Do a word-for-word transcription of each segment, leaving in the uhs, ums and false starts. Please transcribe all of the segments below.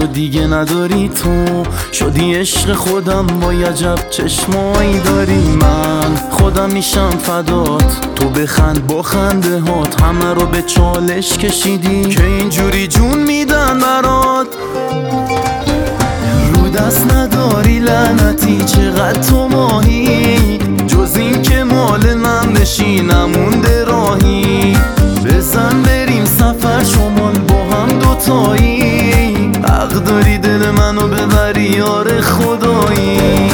منو دیگه نداری تو، شدی عشق خودم با عجب چشمایی داری. من خودم میشم فدات، تو بخند با خنده هات، همه رو به چالش کشیدی که اینجوری جون میدن برات. رو دست نداری لعنتی چقدر تو ماهی، جز این که مال من بشی نمونده راهی. بزن بریم سفر شمال با هم دوتایی، حق داری دل منو ببری یار خدایی.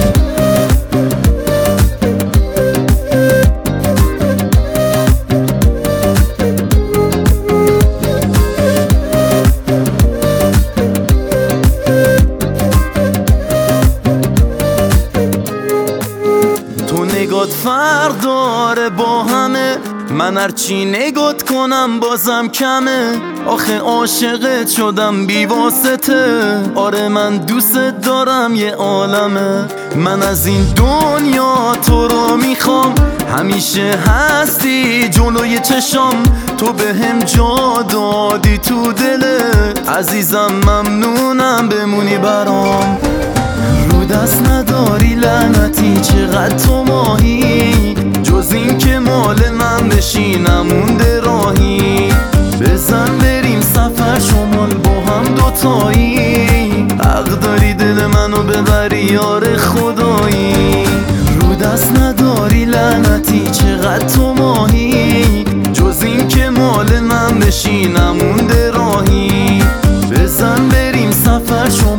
نگات فرق داره با همه، من هرچی نگات کنم بازم کمه. آخه عاشقت شدم بی واسطه، آره من دوست دارم یه عالمه. من از این دنیا تو رو میخوام، همیشه هستی جلوی چشام. تو به هم جا دادی تو دلت، عزیزم ممنونم بمونی برام. رو دست نداری لعنتی چقدر تو ماهی، جز این که مال من بشی نمونده راهی. بزن بریم سفر شمال با هم دوتایی، حق داری دل منو ببری یار خدایی. رو دست نداری لعنتی چقدر تو ماهی، جز این که مال من بشی نمونده راهی. بزن بریم سفر شمال